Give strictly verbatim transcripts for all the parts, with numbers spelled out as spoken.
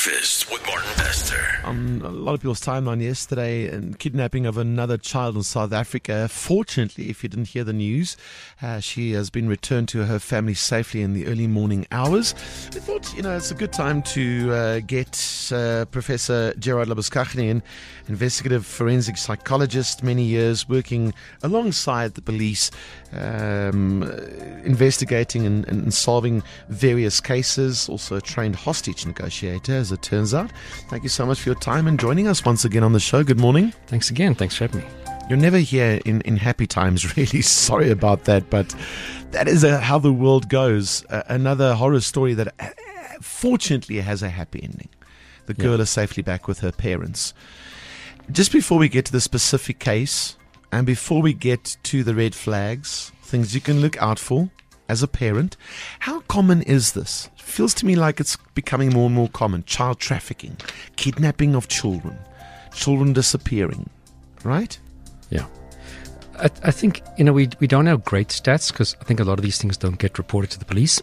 Breakfast with Martin Bester. On a lot of people's timeline yesterday, and kidnapping of another child in South Africa. Fortunately, if you didn't hear the news, uh, she has been returned to her family safely in the early morning hours. I thought, you know, it's a good time to uh, get uh, Professor Gerard Labuschagne in, investigative forensic psychologist, many years working alongside the police, um, investigating and, and solving various cases, also a trained hostage negotiator, as it turns out. Thank you so much for your time and joining us once again on the show. Good morning. Thanks again. Thanks for having me. You're never here in, in happy times, really. Sorry about that, but that is a, how the world goes. Uh, another horror story that uh, fortunately has a happy ending. The girl yeah. is safely back with her parents. Just before we get to the specific case, and before we get to the red flags, things you can look out for as a parent, how common is this? It feels to me like it's becoming more and more common. Child trafficking, kidnapping of children, children disappearing, right? Yeah. I, I think, you know, we we don't have great stats because I think a lot of these things don't get reported to the police.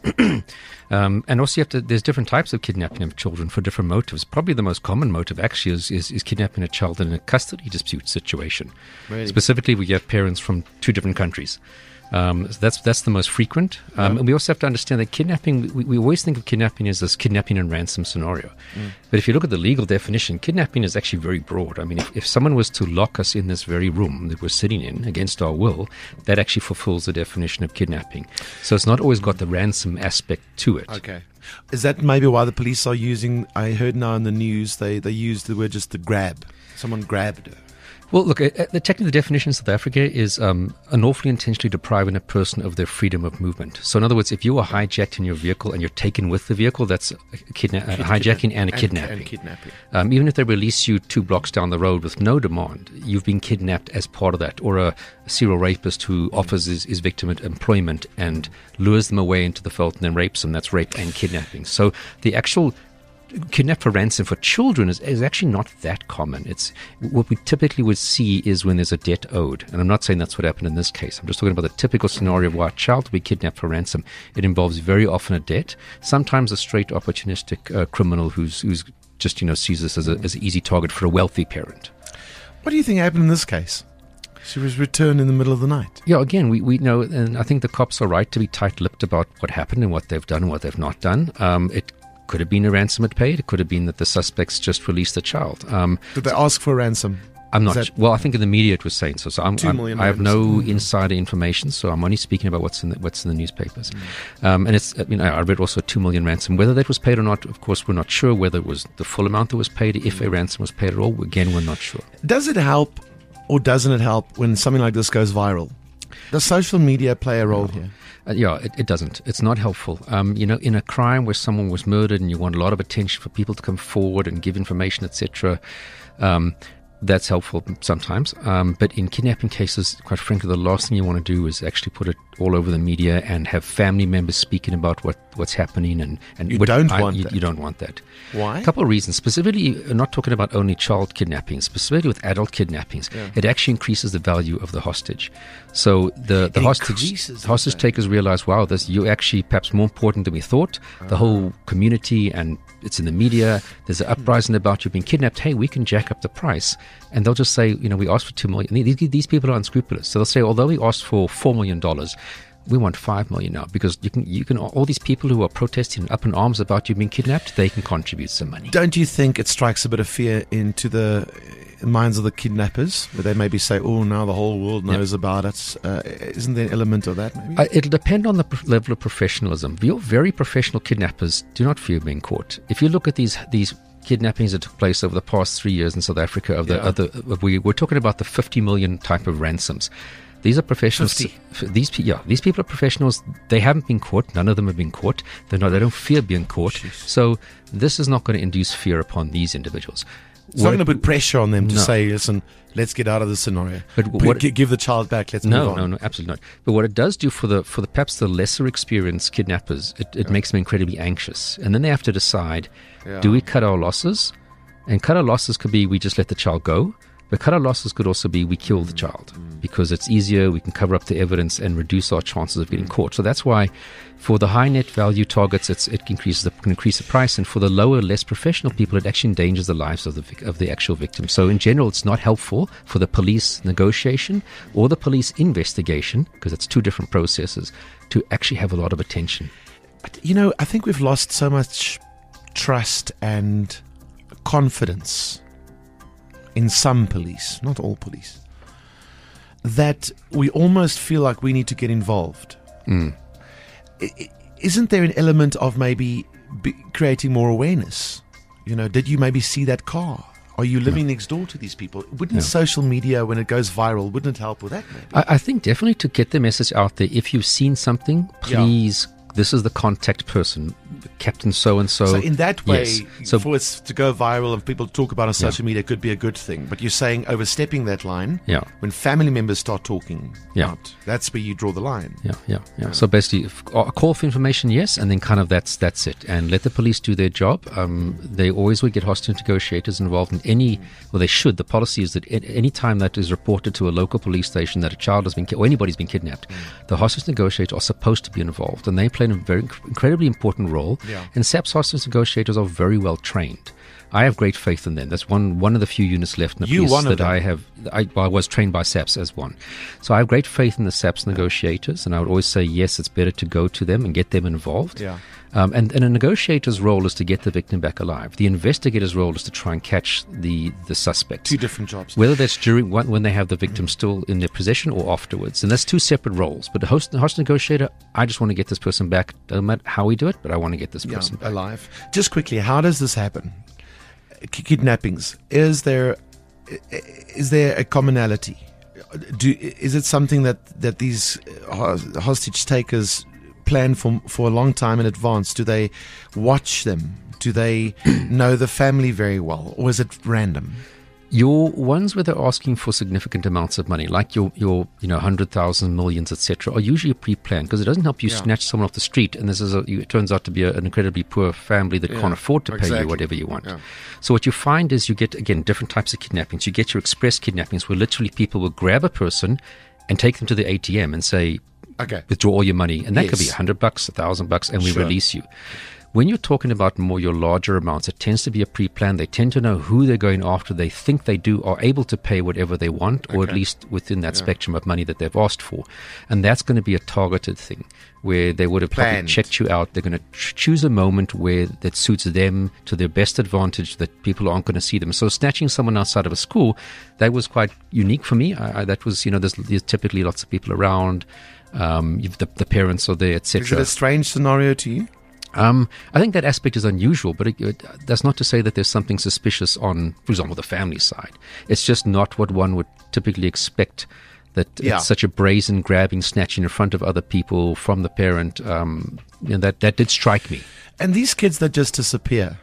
um, and also you have to, there's different types of kidnapping of children for different motives. Probably the most common motive actually is, is, is kidnapping a child in a custody dispute situation. Really? Specifically, we have parents from two different countries. Um, so that's that's the most frequent. Um, yep. And we also have to understand that kidnapping, we, we always think of kidnapping as this kidnapping and ransom scenario. Mm. But if you look at the legal definition, kidnapping is actually very broad. I mean, if, if someone was to lock us in this very room that we're sitting in against our will, that actually fulfills the definition of kidnapping. So it's not always got the ransom aspect to it. Okay. Is that maybe why the police are using, I heard now in the news, they, they use the word just to grab. Someone grabbed her. Well, look, uh, the technical definition in South Africa is um, unlawfully intentionally depriving a person of their freedom of movement. So in other words, if you are hijacked in your vehicle and you're taken with the vehicle, that's a, kidna- a hijacking and a kidnapping. And kidnapping. Um, even if they release you two blocks down the road with no demand, you've been kidnapped as part of that. Or a, a serial rapist who mm. offers his, his victim employment and lures them away into the veldt and then rapes them, that's rape and kidnapping. So the actual kidnap for ransom for children is, is actually not that common. It's what we typically would see is when there's a debt owed. And I'm not saying that's what happened in this case. I'm just talking about the typical scenario of why a child will be kidnapped for ransom. It involves very often a debt, sometimes a straight opportunistic uh, criminal who's who's just, you know, sees this as, a, as an easy target for a wealthy parent. What do you think happened in this case? She was returned in the middle of the night. Yeah, again, we, we know, and I think the cops are right to be tight-lipped about what happened and what they've done and what they've not done. Um, it could have been a ransom it paid. It could have been that the suspects just released the child. Um, Did they ask for a ransom? I'm not. Well, I think in the media it was saying so. So I'm, I'm, I have no mm. insider information. So I'm only speaking about what's in the, what's in the newspapers. Mm. Um, and it's, you know, I read also two million ransom. Whether that was paid or not, of course, we're not sure. Whether it was the full amount that was paid, if a ransom was paid at all, again, we're not sure. Does it help, or doesn't it help when something like this goes viral? Does social media play a role here? Uh, yeah, it, it doesn't. It's not helpful. Um, you know, in a crime where someone was murdered and you want a lot of attention for people to come forward and give information, et cetera, um, that's helpful sometimes. Um, but in kidnapping cases, quite frankly, the last thing you want to do is actually put it all over the media and have family members speaking about what, what's happening. And, and you what, don't I, want you, that. You don't want that. Why? A couple of reasons. Specifically, not talking about only child kidnapping, specifically with adult kidnappings, yeah. It actually increases the value of the hostage. So the, the hostage hostage takers realize, wow, this you're actually perhaps more important than we thought. Uh-huh. The whole community, and it's in the media, there's an uprising about you being kidnapped. Hey, we can jack up the price. And they'll just say, you know, we asked for two million dollars. These, these people are unscrupulous. So they'll say, although we asked for four million dollars, we want five million dollars now, because you can, you can, all these people who are protesting up in arms about you being kidnapped, they can contribute some money. Don't you think it strikes a bit of fear into the minds of the kidnappers, where they maybe say, oh, now the whole world knows yep. about it? Uh, isn't there an element of that, maybe? Uh, it'll depend on the pr- level of professionalism. Your very professional kidnappers do not fear being caught. If you look at these these kidnappings that took place over the past three years in South Africa, of the yeah. other, we, we're talking about the fifty million type of ransoms. These are professionals. fifty These, yeah, these people are professionals. They haven't been caught. None of them have been caught. They're not. They don't fear being caught. Jeez. So this is not going to induce fear upon these individuals. It's what, not going to put pressure on them to no. say, listen, let's get out of this scenario. But what, G- give the child back. Let's no, move on. No, no, absolutely not. But what it does do for the for the perhaps the lesser experienced kidnappers, it, it yeah. makes them incredibly anxious, and then they have to decide: yeah. do we cut our losses? And cut our losses could be we just let the child go. But color losses could also be we kill the child because it's easier, we can cover up the evidence and reduce our chances of getting caught. So that's why for the high net value targets, it's, it increases the, can increase the price. And for the lower, less professional people, it actually endangers the lives of the, vic- of the actual victim. So in general, it's not helpful for the police negotiation or the police investigation, because it's two different processes, to actually have a lot of attention. But, you know, I think we've lost so much trust and confidence in some police, not all police, that we almost feel like we need to get involved. Mm. I, I, isn't there an element of maybe be creating more awareness? You know, did you maybe see that car? Are you living yeah. next door to these people? Wouldn't yeah. social media, when it goes viral, wouldn't it help with that maybe? I, I think definitely to get the message out there. If you've seen something, please, yeah. this is the contact person, Captain so-and-so. So in that way, yes. so, for it to go viral and people talk about it on social yeah. media could be a good thing. But you're saying overstepping that line, yeah. when family members start talking yeah. out, that's where you draw the line. Yeah, yeah, yeah. yeah. So basically, a call for information, yes, and then kind of that's that's it. And let the police do their job. Um, they always would get hostage negotiators involved in any, well, they should. The policy is that any time that is reported to a local police station that a child has been, ki- or anybody's been kidnapped, mm. the hostage negotiators are supposed to be involved. And they play a very incredibly important role. Yeah. And S A P S hostage negotiators are very well trained. I have great faith in them. That's one one of the few units left in the you police one that of them. I have. I, well, I was trained by S A P S as one. So I have great faith in the S A P S negotiators, and I would always say, yes, it's better to go to them and get them involved. Yeah. Um, and, and a negotiator's role is to get the victim back alive. The investigator's role is to try and catch the, the suspect. Two different jobs. Whether that's during one, when they have the victim still in their possession or afterwards. And that's two separate roles. But the host, the host negotiator, I just want to get this person back. Doesn't matter how we do it, but I want to get this yeah, person back alive. Just quickly, how does this happen? K- kidnappings. Is there is there a commonality? Do, is it something that, that these hostage takers plan for for a long time in advance? Do they watch them? Do they know the family very well, or is it random? Your ones where they're asking for significant amounts of money, like your, your you know, one hundred thousand, millions, et cetera, are usually pre-planned, because it doesn't help you yeah. snatch someone off the street, and this is a, it turns out to be a, an incredibly poor family that yeah, can't afford to pay exactly. you whatever you want. Yeah. So what you find is you get, again, different types of kidnappings. You get your express kidnappings, where literally people will grab a person and take them to the A T M and say, okay, withdraw all your money. And that yes. could be a hundred bucks, a thousand bucks, and we sure. release you. When you're talking about more your larger amounts, it tends to be a pre-plan. They tend to know who they're going after. They think they do are able to pay whatever they want, or okay. at least within that yeah. spectrum of money that they've asked for. And that's going to be a targeted thing, where they would have probably Planned. checked you out. They're going to ch- choose a moment where that suits them to their best advantage, that people aren't going to see them. So snatching someone outside of a school, that was quite unique for me. I, I, that was, you know, there's, there's typically lots of people around. Um, you've, the, the parents are there, et cetera. Is it a strange scenario to you? Um, I think that aspect is unusual, but it, it, that's not to say that there's something suspicious on, for example, the family side. It's just not what one would typically expect, that yeah. it's such a brazen grabbing, snatching in front of other people from the parent. Um, you know, that, that did strike me. And these kids that just disappear,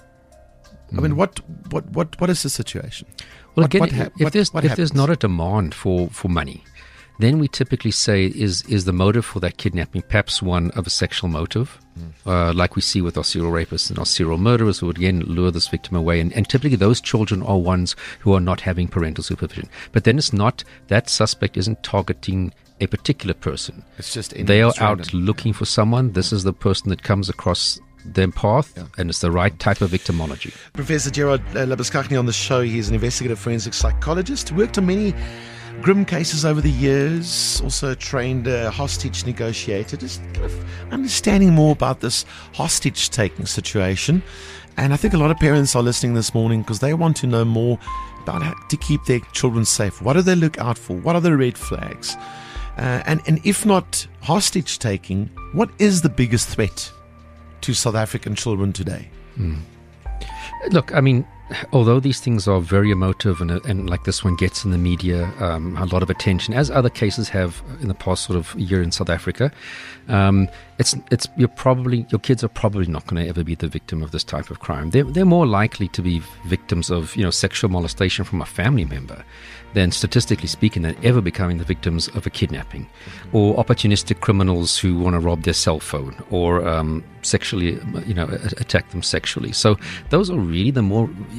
Mm. I mean, what, what, what, what is the situation? Well, what, again, what ha- if, what, there's, what if there's not a demand for, for money, then we typically say, is is the motive for that kidnapping perhaps one of a sexual motive, mm. uh, like we see with our serial rapists and our serial murderers, who would again lure this victim away. And, and typically those children are ones who are not having parental supervision. But then it's not, that suspect isn't targeting a particular person. It's just in, they are it's out random. looking for someone. This is the person that comes across their path, yeah. and it's the right type of victimology. Professor Gerard uh, Labuschagne on the show. He's an investigative forensic psychologist, worked on many grim cases over the years, also trained a hostage negotiator, just kind of understanding more about this hostage taking situation. And I think a lot of parents are listening this morning because they want to know more about how to keep their children safe. What do they look out for? What are the red flags? Uh, and, and if not hostage taking, what is the biggest threat to South African children today? Mm. Look, I mean, although these things are very emotive, and, and like this one gets in the media um, a lot of attention, as other cases have in the past sort of year in South Africa, um, it's it's you're probably your kids are probably not going to ever be the victim of this type of crime. They're they're more likely to be victims of, you know, sexual molestation from a family member than, statistically speaking, than ever becoming the victims of a kidnapping, mm-hmm. or opportunistic criminals who want to rob their cell phone, or um, sexually, you know, attack them sexually. So those are really the more,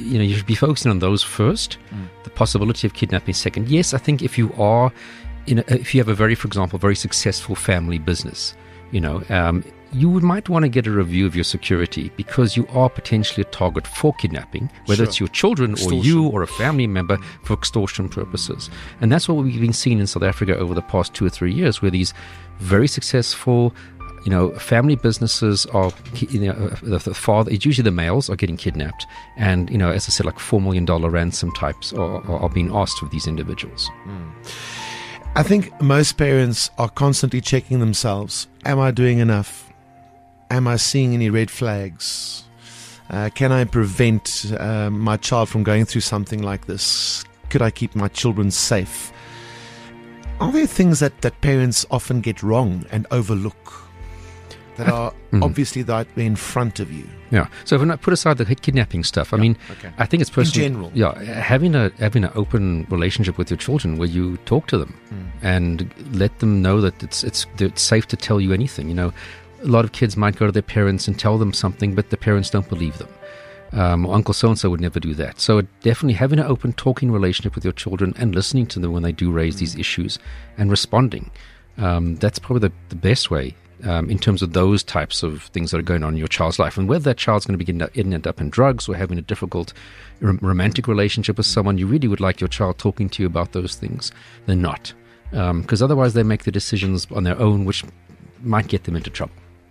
you know, you should be focusing on those first. Mm. The possibility of kidnapping second. Yes, I think if you are, in a, if you have a very, for example, very successful family business, you know, um, you would, might want to get a review of your security, because you are potentially a target for kidnapping, whether sure. it's your children extortion. or you or a family member, for extortion purposes. And that's what we've been seeing in South Africa over the past two or three years, where these very successful, you know, family businesses are, you know, the, the father, it's usually the males, are getting kidnapped. And, you know, as I said, like four million dollars ransom types are, are, are being asked of these individuals. Mm. I think most parents are constantly checking themselves. Am I doing enough? Am I seeing any red flags? Uh, can I prevent uh, my child from going through something like this? Could I keep my children safe? Are there things that, that parents often get wrong and overlook that are mm. obviously right there in front of you? Yeah. So if I put aside the kidnapping stuff, I yeah, mean, okay. I think it's personally, in general. Yeah, having a having an open relationship with your children where you talk to them mm. and let them know that it's it's it's safe to tell you anything. You know, a lot of kids might go to their parents and tell them something, but the parents don't believe them. Um, Uncle so-and-so would never do that. So definitely having an open talking relationship with your children and listening to them when they do raise mm. these issues and responding. Um, that's probably the, the best way um, in terms of those types of things that are going on in your child's life. And whether that child's going to be getting ended up in drugs or having a difficult rom- romantic relationship with someone, you really would like your child talking to you about those things, they're not. Because um, otherwise they make the decisions on their own, which might get them into trouble.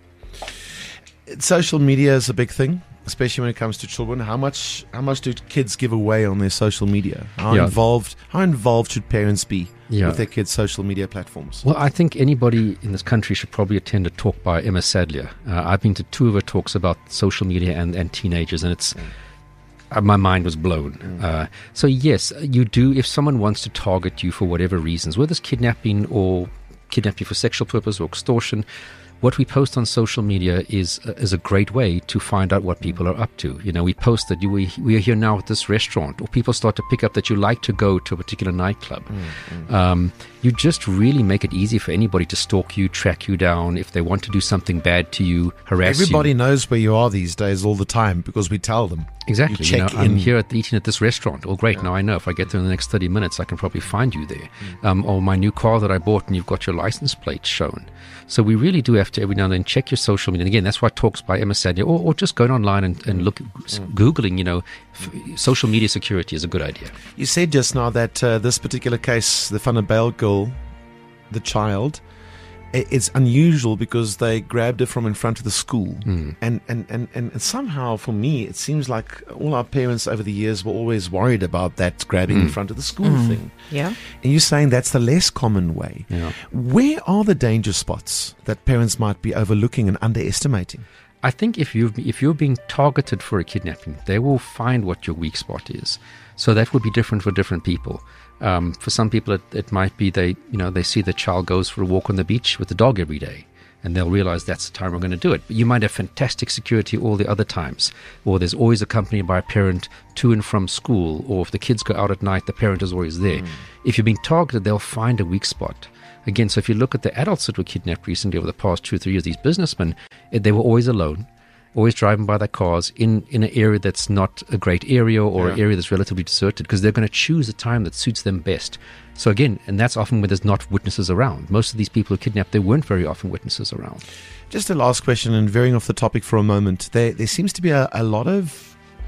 Social media is a big thing, especially when it comes to children. How much how much do kids give away on their social media? How yeah. involved how involved should parents be yeah. with their kids' social media platforms? Well, I think anybody in this country should probably attend a talk by Emma Sadlier. Uh, I've been to two of her talks about social media and, and teenagers, and it's mm. uh, my mind was blown. Mm. Uh, so yes, you do. If someone wants to target you for whatever reasons, whether it's kidnapping or kidnapping for sexual purpose or extortion, what we post on social media is uh, is a great way to find out what people are up to. You know, we post that you, we, we are here now at this restaurant, or people start to pick up that you like to go to a particular nightclub. Mm, mm. Um, you just really make it easy for anybody to stalk you, track you down, if they want to do something bad to you, harass Everybody you. Everybody knows where you are these days all the time because we tell them. Exactly. You you know, check I'm in. here at, eating at this restaurant. Oh, great. Yeah. Now I know if I get there in the next thirty minutes, I can probably find you there. Mm. Um, or my new car that I bought, and you've got your license plate shown. So we really do have to every now and then check your social media. And again, that's why talks by Emma Sadlier, or, or just going online and, and look, mm. Googling, you know, f- social media security is a good idea. You said just now that uh, this particular case, the Van der Bijl girl, the child, it's unusual because they grabbed her from in front of the school. Mm. And, and, and, and somehow, for me, it seems like all our parents over the years were always worried about that grabbing mm. in front of the school mm. thing. Yeah. And you're saying that's the less common way. Yeah. Where are the danger spots that parents might be overlooking and underestimating? I think if you if you're being targeted for a kidnapping, they will find what your weak spot is. So that would be different for different people. Um, for some people, it, it might be they, you know, they see the child goes for a walk on the beach with the dog every day, and they'll realize that's the time we're going to do it. But you might have fantastic security all the other times, or there's always accompanied by a parent to and from school, or if the kids go out at night, the parent is always there. Mm. If you're being targeted, they'll find a weak spot. Again, so if you look at the adults that were kidnapped recently over the past two or three years, these businessmen, they were always alone, always driving by their cars in, in an area that's not a great area, or yeah. an area that's relatively deserted, because they're going to choose a time that suits them best. So again, and that's often when there's not witnesses around. Most of these people who kidnapped, there weren't very often witnesses around. Just a last question, and veering off the topic for a moment. There, there seems to be a, a lot of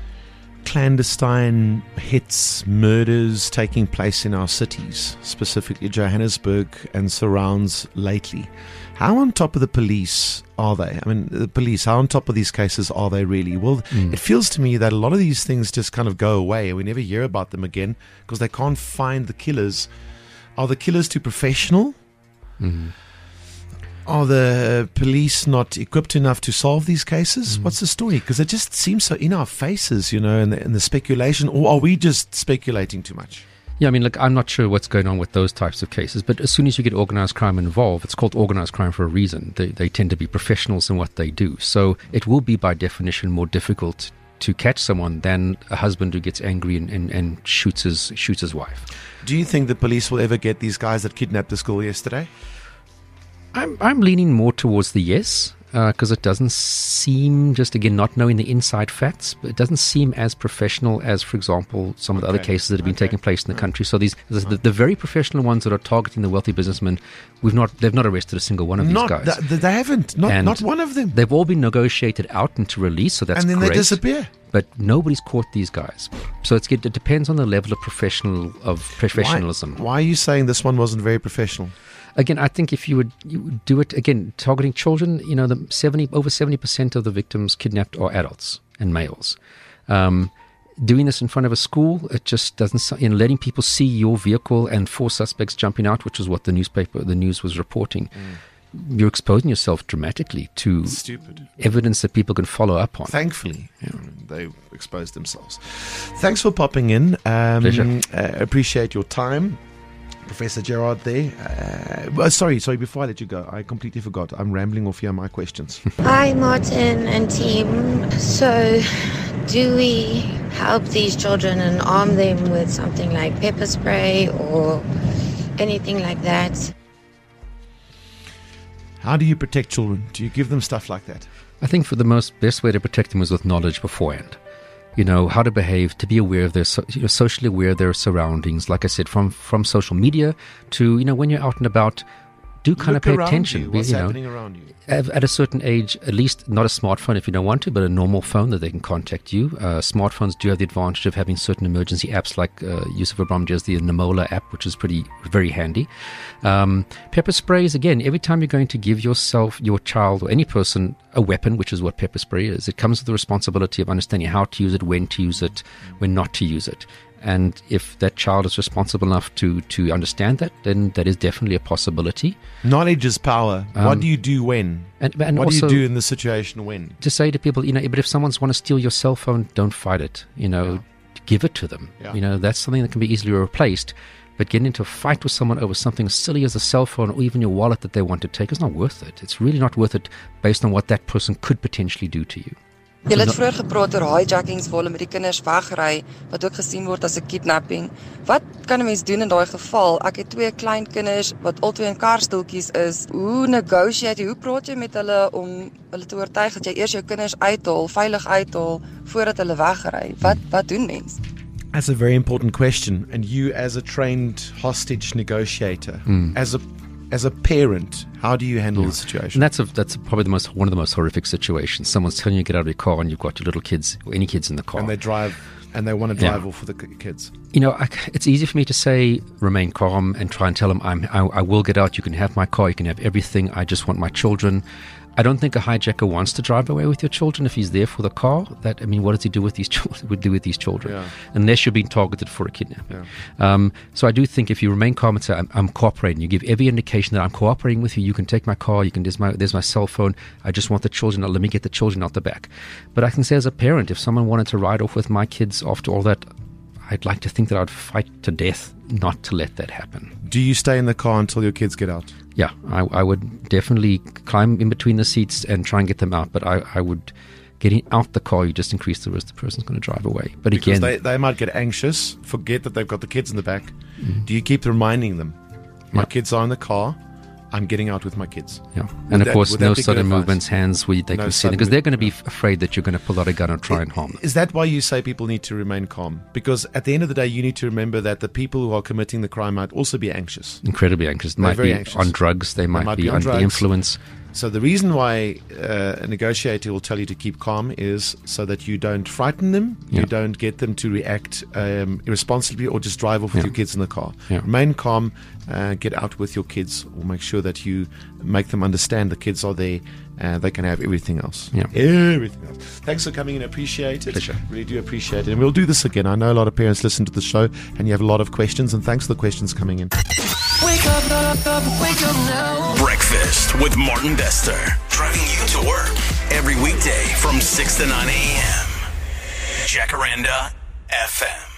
clandestine hits, murders taking place in our cities, specifically Johannesburg and surrounds lately. How on top of the police are they? I mean, the police, how on top of these cases are they really? Well, mm. it feels to me that a lot of these things just kind of go away and we never hear about them again because they can't find the killers. Are the killers too professional? Mm. Are the police not equipped enough to solve these cases? Mm. What's the story? Because it just seems so in our faces, you know, and the, and the speculation. Or are we just speculating too much? Yeah, I mean, look, I'm not sure what's going on with those types of cases, but as soon as you get organized crime involved, it's called organized crime for a reason. They, they tend to be professionals in what they do. So it will be, by definition, more difficult to catch someone than a husband who gets angry and, and, and shoots his shoots his wife. Do you think the police will ever get these guys that kidnapped the school yesterday? I'm I'm leaning more towards the yes. because uh, it doesn't seem, just again, not knowing the inside facts, but it doesn't seem as professional as, for example, some of the okay. other cases that have been okay. taking place in the country. So these the, the very professional ones that are targeting the wealthy businessmen, we've not they've not arrested a single one of not, these guys. Th- they haven't. Not, not one of them. They've all been negotiated out into release, so that's and then great. they disappear. But nobody's caught these guys. So it's, it depends on the level of professional of professionalism. Why, why are you saying this one wasn't very professional? Again, I think if you would, you would do it, again, targeting children, you know, the seventy over seventy percent of the victims kidnapped are adults and males. Um, doing this in front of a school, it just doesn't, you know, letting people see your vehicle and four suspects jumping out, which is what the newspaper, the news was reporting. Mm. You're exposing yourself dramatically to Stupid. evidence that people can follow up on. Thankfully, yeah. they exposed themselves. Thanks for popping in. Um, Pleasure. Uh, appreciate your time. Professor Gerard there. Uh, well, sorry, sorry, before I let you go, I completely forgot. I'm rambling off here my questions. Hi, Martin and team. So, do we help these children and arm them with something like pepper spray or anything like that? How do you protect children? Do you give them stuff like that? I think for the most best way to protect them is with knowledge beforehand. You know, how to behave, to be aware of their, so, you know, socially aware of their surroundings. Like I said, from, from social media to, you know, when you're out and about, do kind Look of pay around attention. You. What's you know, happening around you? At, at a certain age, at least not a smartphone if you don't want to, but a normal phone that they can contact you. Uh, smartphones do have the advantage of having certain emergency apps like uh, Yusuf Abram has the Namola app, which is pretty, very handy. Um, pepper sprays, again, every time you're going to give yourself, your child, or any person a weapon, which is what pepper spray is, it comes with the responsibility of understanding how to use it, when to use it, when not to use it. And if that child is responsible enough to, to understand that, then that is definitely a possibility. Knowledge is power. Um, what do you do when? And, and what also, do you do in the situation when? To say to people, you know, but if someone's want to steal your cell phone, don't fight it. You know, Yeah. give it to them. Yeah. You know, that's something that can be easily replaced. But getting into a fight with someone over something as silly as a cell phone or even your wallet that they want to take is not worth it. It's really not worth it based on what that person could potentially do to you. Jy het vroeër gepraat oor hijackings waar hulle met die kinders wegry wat ook gesien word as 'n kidnapping. Wat kan 'n mens doen in daai geval? Ek het twee klein kinders wat albei in karstoeltjies is. Hoe negotiate jy? Hoe praat jy met hulle om hulle te oortuig dat jy eers jou kinders uithaal, veilig uithaal voordat hulle wegry? Wat wat doen mens? That's a very important question. And you, as a trained hostage negotiator, Mm. as a as a parent, how do you handle Yeah. the situation? And that's a, that's probably the most one of the most horrific situations. Someone's telling you to get out of your car and you've got your little kids or any kids in the car. And they drive, and they want to Yeah. drive off with the k- kids. You know, I, it's easy for me to say remain calm and try and tell them I'm I, I will get out. You can have my car. You can have everything. I just want my children. I don't think a hijacker wants to drive away with your children if he's there for the car. That I mean, what does he do with these children? Would do with these children? Yeah. Unless you're being targeted for a kidnapping. Yeah. Um, so I do think if you remain calm and say I'm, I'm cooperating, you give every indication that I'm cooperating with you. You can take my car. You can there's my there's my cell phone. I just want the children. Let me get the children out the back. But I can say as a parent, if someone wanted to ride off with my kids after all that, I'd like to think that I'd fight to death not to let that happen. Do you stay in the car until your kids get out? Yeah, I, I would definitely climb in between the seats and try and get them out. But I, I would, getting out the car, you just increase the risk the person's going to drive away. But Because again, they, they might get anxious, forget that they've got the kids in the back. Mm. Do you keep reminding them, my Yeah. kids are in the car, I'm getting out with my kids? yeah, and of that- course, would that no be good sudden advice? movements, hands where they No can see them, sudden because they're going to be movement. f- afraid that you're going to pull out a gun and try and harm them. Is that why you say people need to remain calm? Because at the end of the day, you need to remember that the people who are committing the crime might also be anxious. Incredibly anxious. They They're might very be anxious. on drugs. They might, might be, be on under drugs. the influence. So the reason why uh, a negotiator will tell you to keep calm is so that you don't frighten them, Yeah. you don't get them to react um, irresponsibly or just drive off with Yeah. your kids in the car. Yeah. Remain calm, uh, get out with your kids, or make sure that you make them understand the kids are there and they can have everything else. Yeah. Everything else. Thanks for coming in. Appreciate it. Pleasure. Really do appreciate it. And we'll do this again. I know a lot of parents listen to the show and you have a lot of questions, and thanks for the questions coming in. Wake up, up, up, wake up now. Breakfast with Martin Bester. Driving you to work every weekday from six to nine a.m. Jacaranda F M.